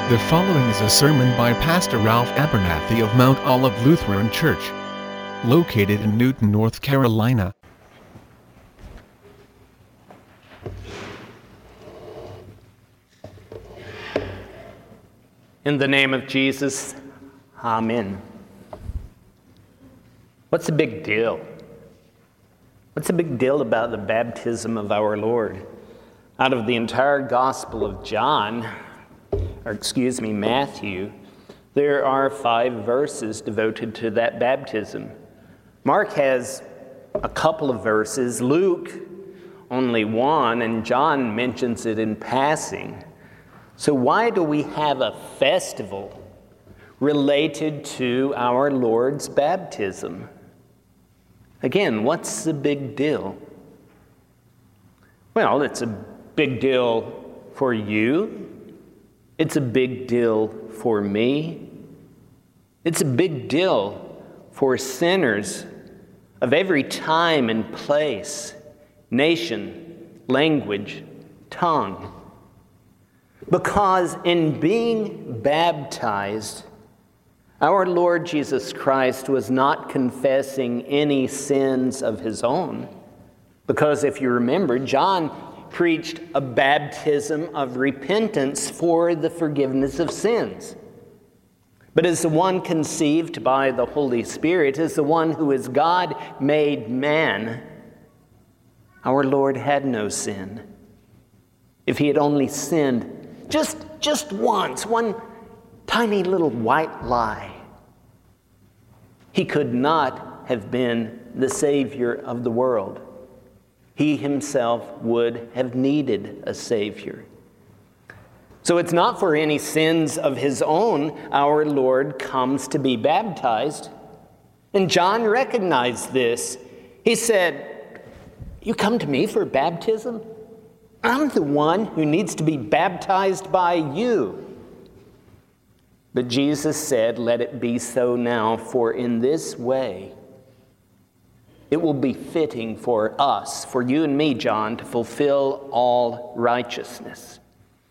The following is a sermon by Pastor Ralph Abernathy of Mount Olive Lutheran Church, located in Newton, North Carolina. In the name of Jesus, Amen. What's the big deal? What's the big deal about the baptism of our Lord? Out of the entire Gospel of Matthew, there are 5 verses devoted to that baptism. Mark has a couple of verses, Luke only 1, and John mentions it in passing. So why do we have a festival related to our Lord's baptism? Again, what's the big deal? Well, it's a big deal for you. It's a big deal for me. It's a big deal for sinners of every time and place, nation, language, tongue. Because in being baptized, our Lord Jesus Christ was not confessing any sins of his own. Because if you remember, John preached a baptism of repentance for the forgiveness of sins. But as the one conceived by the Holy Spirit, as the one who is God made man, our Lord had no sin. If he had only sinned just once, one tiny little white lie, he could not have been the Savior of the world. He himself would have needed a Savior. So it's not for any sins of his own our Lord comes to be baptized. And John recognized this. He said, "You come to me for baptism? I'm the one who needs to be baptized by you." But Jesus said, "Let it be so now, for in this way it will be fitting for us, for you and me, John, to fulfill all righteousness."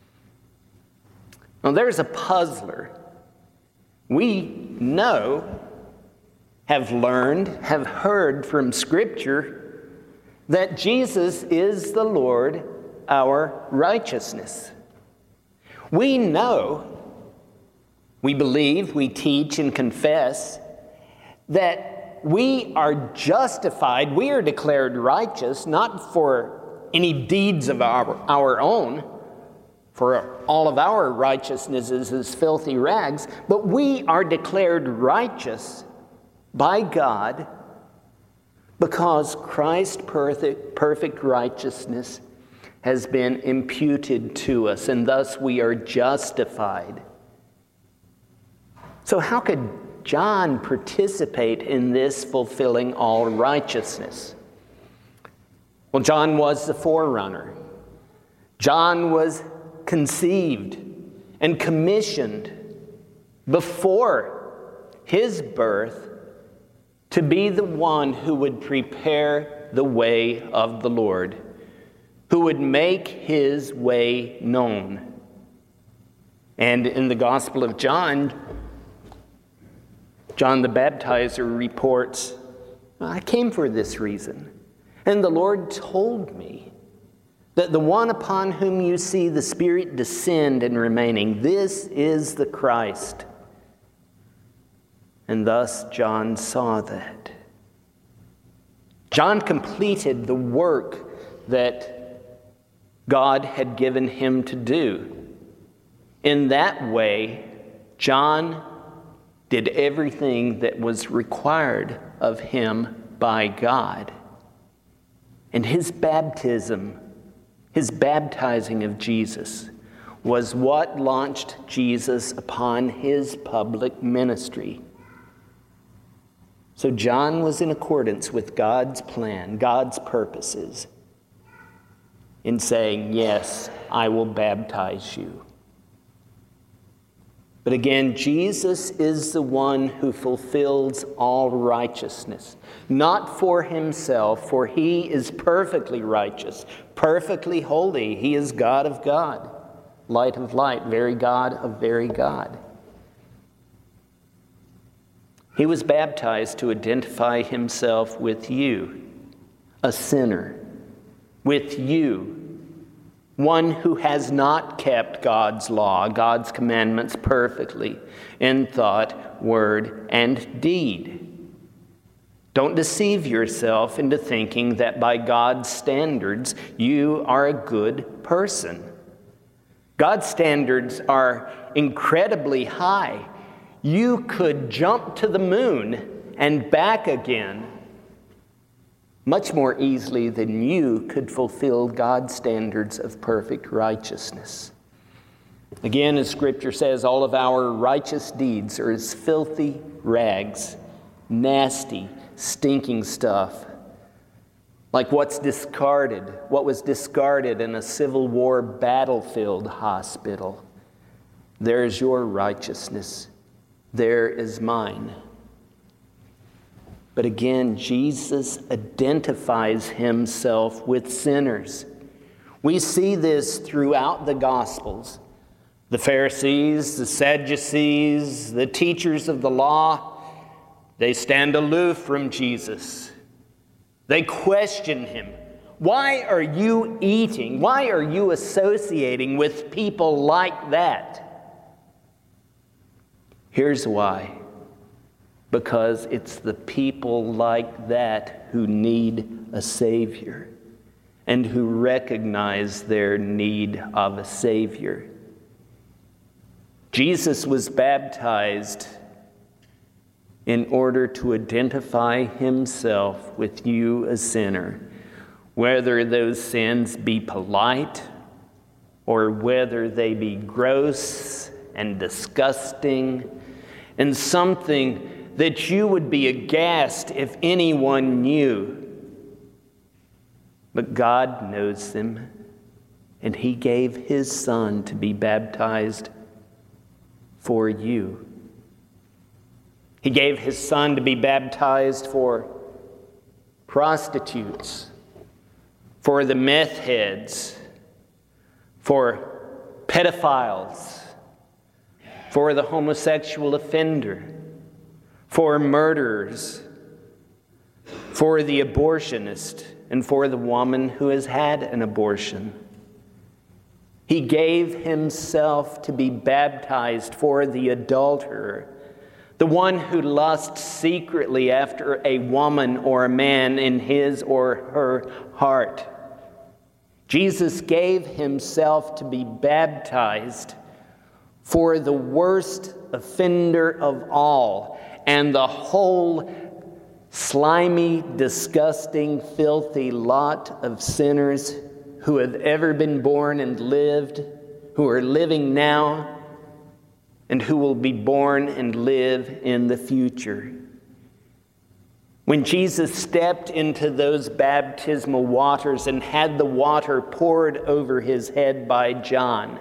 Now there's a puzzler. We know, have learned, have heard from Scripture that Jesus is the Lord, our righteousness. We know, we believe, we teach and confess that we are justified, we are declared righteous, not for any deeds of our own, for all of our righteousness is as filthy rags, but we are declared righteous by God because Christ's perfect righteousness has been imputed to us, and thus we are justified. So how could John participate in this fulfilling all righteousness? Well, John was the forerunner. John was conceived and commissioned before his birth to be the one who would prepare the way of the Lord, who would make his way known. And in the Gospel of John, John the Baptizer reports, "I came for this reason, and the Lord told me that the one upon whom you see the Spirit descend and remaining, this is the Christ." And thus John saw that. John completed the work that God had given him to do. In that way, John did everything that was required of him by God. And his baptism, his baptizing of Jesus, was what launched Jesus upon his public ministry. So John was in accordance with God's plan, God's purposes, in saying, "Yes, I will baptize you." But again, Jesus is the one who fulfills all righteousness, not for himself, for he is perfectly righteous, perfectly holy. He is God of God. light of light, very God of very God. He was baptized to identify himself with you, a sinner, with you, one who has not kept God's law, God's commandments perfectly in thought, word, and deed. Don't deceive yourself into thinking that by God's standards you are a good person. God's standards are incredibly high. You could jump to the moon and back again much more easily than you could fulfill God's standards of perfect righteousness. Again, as Scripture says, all of our righteous deeds are as filthy rags, nasty, stinking stuff, like what was discarded in a Civil War battlefield hospital. There is your righteousness. There is mine. But again, Jesus identifies himself with sinners. We see this throughout the Gospels. The Pharisees, the Sadducees, the teachers of the law, they stand aloof from Jesus. They question him. Why are you eating? Why are you associating with people like that? Here's why. Because it's the people like that who need a Savior and who recognize their need of a Savior. Jesus was baptized in order to identify himself with you, a sinner, whether those sins be polite or whether they be gross and disgusting and something that you would be aghast if anyone knew. But God knows them, and he gave his Son to be baptized for you. He gave his Son to be baptized for prostitutes, for the meth heads, for pedophiles, for the homosexual offender, for murderers, for the abortionist, and for the woman who has had an abortion. He gave himself to be baptized for the adulterer, the one who lusts secretly after a woman or a man in his or her heart. Jesus gave himself to be baptized for the worst offender of all, and the whole slimy, disgusting, filthy lot of sinners who have ever been born and lived, who are living now, and who will be born and live in the future. When Jesus stepped into those baptismal waters and had the water poured over his head by John,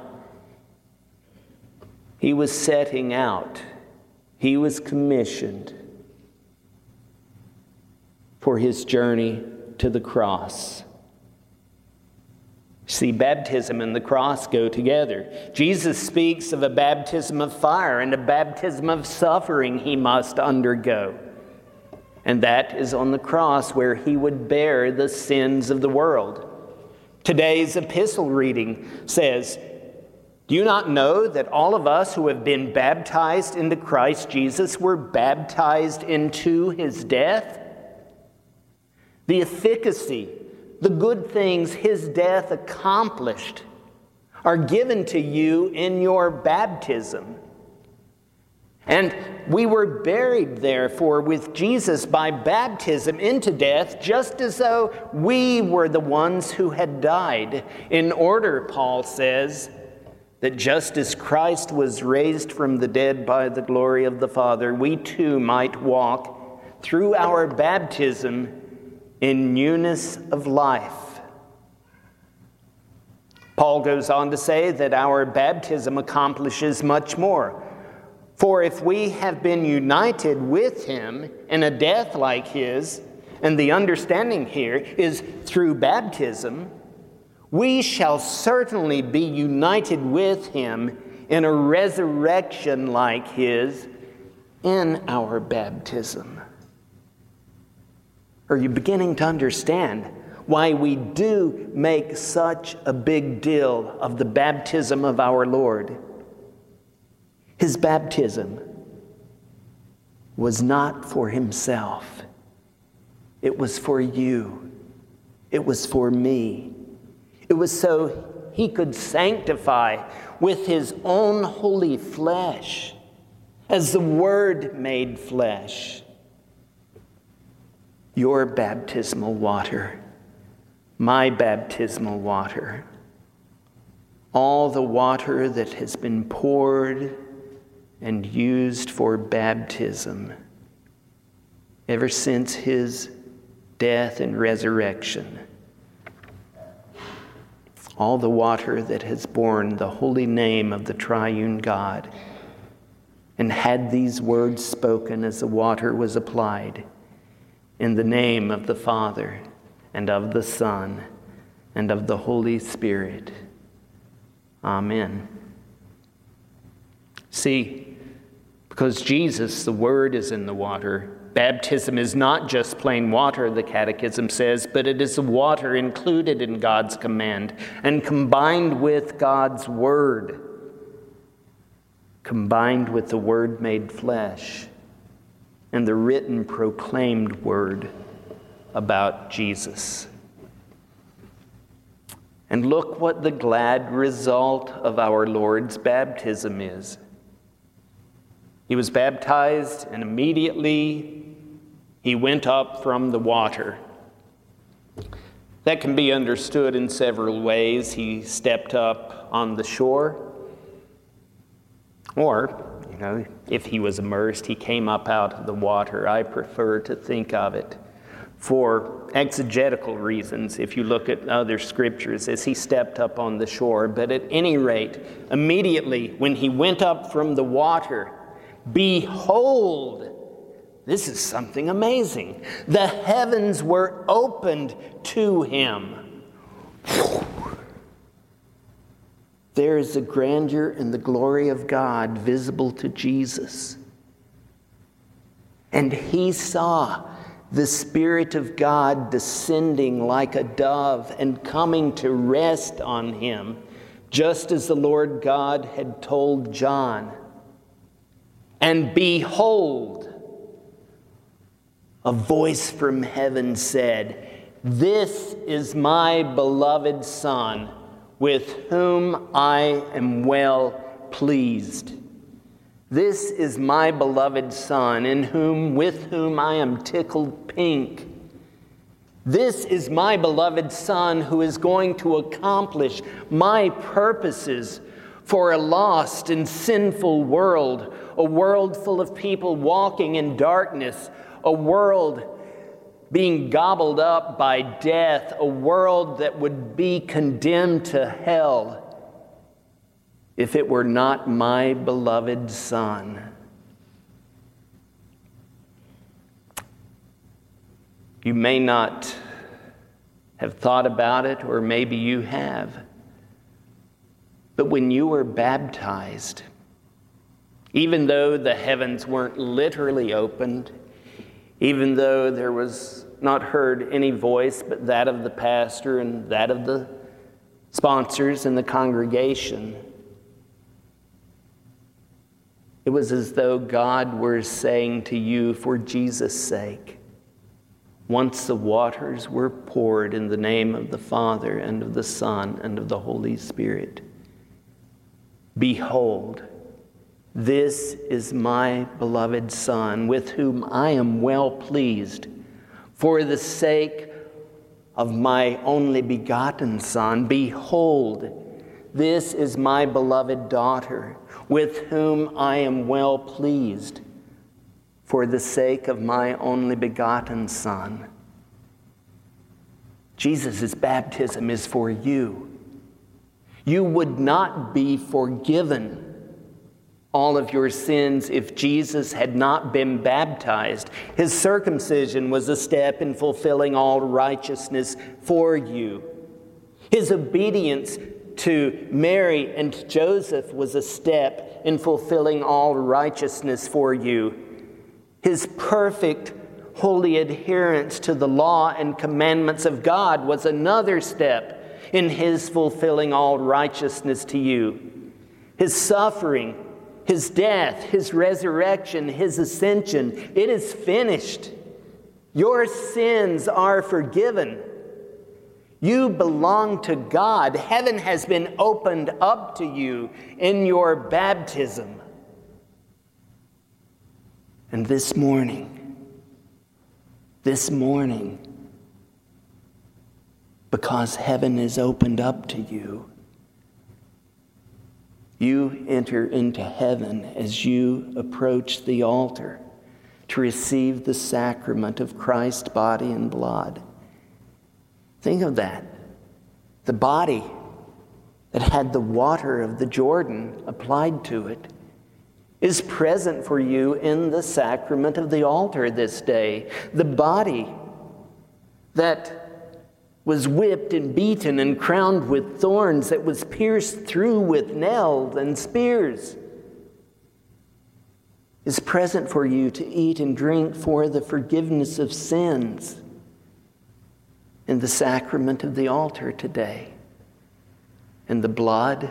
he was setting out. He was commissioned for his journey to the cross. See, baptism and the cross go together. Jesus speaks of a baptism of fire and a baptism of suffering he must undergo. And that is on the cross where he would bear the sins of the world. Today's epistle reading says, "Do you not know that all of us who have been baptized into Christ Jesus were baptized into his death?" The efficacy, the good things his death accomplished are given to you in your baptism. And we were buried, therefore, with Jesus by baptism into death, just as though we were the ones who had died, in order, Paul says, that just as Christ was raised from the dead by the glory of the Father, we too might walk through our baptism in newness of life. Paul goes on to say that our baptism accomplishes much more. For if we have been united with him in a death like his, and the understanding here is through baptism, we shall certainly be united with him in a resurrection like his in our baptism. Are you beginning to understand why we do make such a big deal of the baptism of our Lord? His baptism was not for himself. It was for you. It was for me. It was so he could sanctify with his own holy flesh, as the Word made flesh, your baptismal water, my baptismal water, all the water that has been poured and used for baptism ever since his death and resurrection. All the water that has borne the holy name of the triune God and had these words spoken as the water was applied, in the name of the Father and of the Son and of the Holy Spirit. Amen. See, because Jesus, the Word, is in the water, baptism is not just plain water, the Catechism says, but it is the water included in God's command and combined with God's Word, combined with the Word made flesh and the written proclaimed Word about Jesus. And look what the glad result of our Lord's baptism is. He was baptized, and immediately he went up from the water. That can be understood in several ways. He stepped up on the shore, or, if he was immersed, he came up out of the water. I prefer to think of it for exegetical reasons, if you look at other scriptures, as he stepped up on the shore. But at any rate, immediately when he went up from the water, behold, this is something amazing. The heavens were opened to him. There is the grandeur and the glory of God visible to Jesus. And he saw the Spirit of God descending like a dove and coming to rest on him, just as the Lord God had told John. And behold, a voice from heaven said, "This is my beloved Son, with whom I am well pleased. This is my beloved Son, with whom I am tickled pink. This is my beloved Son who is going to accomplish my purposes for a lost and sinful world, a world full of people walking in darkness, a world being gobbled up by death, a world that would be condemned to hell if it were not my beloved Son." You may not have thought about it, or maybe you have, but when you were baptized, even though the heavens weren't literally opened, even though there was not heard any voice but that of the pastor and that of the sponsors in the congregation, it was as though God were saying to you, for Jesus' sake, once the waters were poured in the name of the Father and of the Son and of the Holy Spirit, behold, this is my beloved Son, with whom I am well pleased. For the sake of my only begotten Son, behold, this is my beloved daughter, with whom I am well pleased. For the sake of my only begotten Son. Jesus' baptism is for you. You would not be forgiven all of your sins if Jesus had not been baptized. His circumcision was a step in fulfilling all righteousness for you. His obedience to Mary and Joseph was a step in fulfilling all righteousness for you. His perfect, holy adherence to the law and commandments of God was another step in his fulfilling all righteousness to you. His suffering, his death, his resurrection, his ascension, it is finished. Your sins are forgiven. You belong to God. Heaven has been opened up to you in your baptism. And this morning, because heaven is opened up to you, you enter into heaven as you approach the altar to receive the sacrament of Christ's body and blood. Think of that. The body that had the water of the Jordan applied to it is present for you in the sacrament of the altar this day. The body that was whipped and beaten and crowned with thorns, that was pierced through with nails and spears, is present for you to eat and drink for the forgiveness of sins in the sacrament of the altar today. And the blood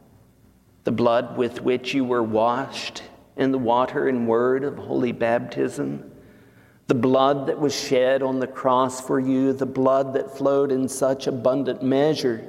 with which you were washed in the water and word of holy baptism, the blood that was shed on the cross for you, the blood that flowed in such abundant measure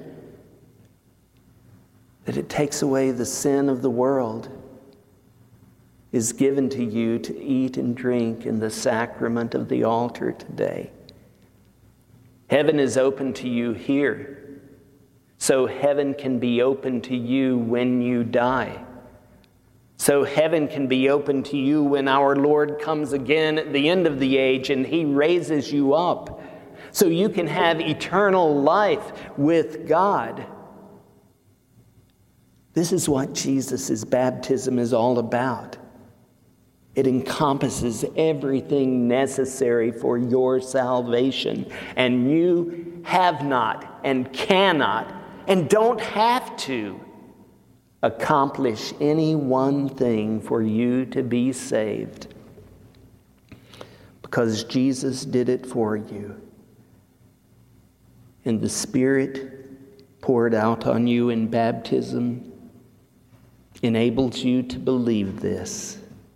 that it takes away the sin of the world, is given to you to eat and drink in the sacrament of the altar today. Heaven is open to you here, so heaven can be open to you when you die. So heaven can be open to you when our Lord comes again at the end of the age and he raises you up, so you can have eternal life with God. This is what Jesus' baptism is all about. It encompasses everything necessary for your salvation. And you have not and cannot and don't have to accomplish any one thing for you to be saved, because Jesus did it for you. And the Spirit poured out on you in baptism enables you to believe this.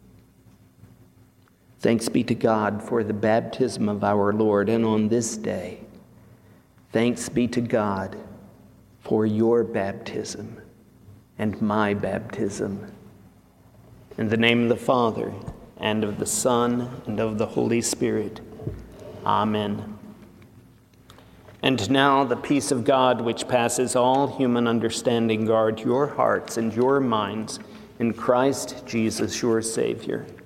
Thanks be to God for the baptism of our Lord. And on this day, thanks be to God for your baptism and my baptism. In the name of the Father, and of the Son, and of the Holy Spirit. Amen. And now the peace of God, which passes all human understanding, guard your hearts and your minds in Christ Jesus, your Savior.